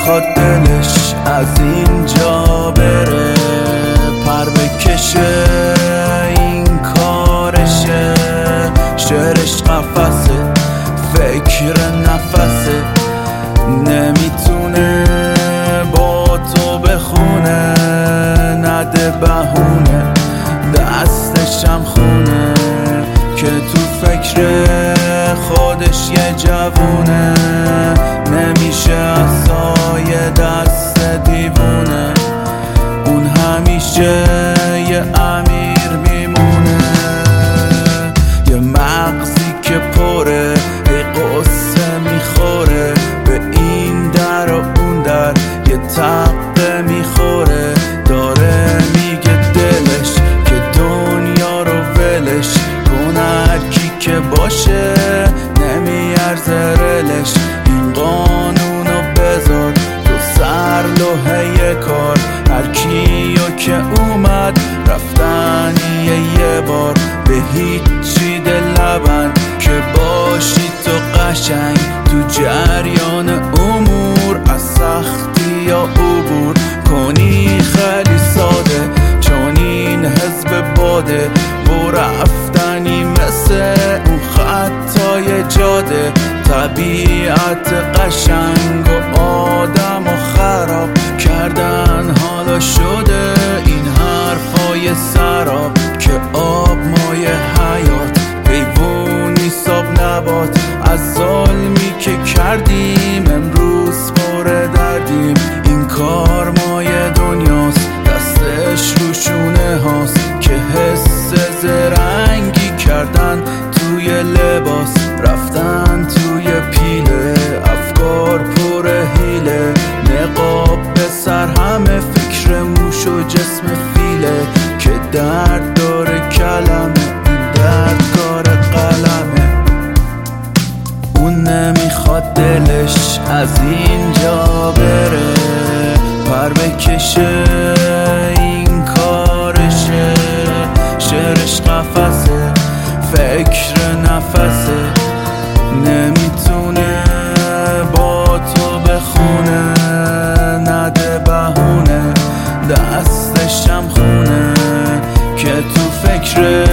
نمیخواد دلش از اینجا بره، پر بکشه این کارشه، شعرش قفسه، فکر نفسه، نمیتونه با تو بخونه، نده بهونه دستشم خونه، که تو فکر خودش یه جوونه، نمیشه عصای دست دیوونه، اون همیشه یه امیر میمونه، یه مغزی که پره یه قصه میخوره، به این در و اون در یه تقه میخوره، داره میگه دلش که دنیا رو ولش کن، هرکی که باشه نمیارزه رلش، این قانونو بذار تو سر لوحه کار، هرکیو که اومد رفتنی یه بار، به هیچی دل نبند که باشی تو قشنگ تو جریان امور، از سختی یا عبور کنی خیلی ساده، چون این حزب باده و رفتنی مثل اون خطای جاده، طبیعت قشنگ و آدم و خراب کردن حالا شده این حرفای سراب، که آب مایه حیات حیوانی ساب نبات، از ظلمی که کردیم امروز پر دردیم، این کار مایه دنیاست دستش روشونه هاست، که حس زرنگی کردن توی لباس، رفتن توی پیله، افکار پر حیله، نقاب به سر همه فکر موش و جسم فیله، که درد داره کلمه این درد کار قلمه، اون نمیخواد دلش از اینجا بره، پر بکشه این کارشه، شعرش قفسه، فکر نفسه، نمیتونه با تو بخونه، نده بهونه دستشم خونه، که تو فکر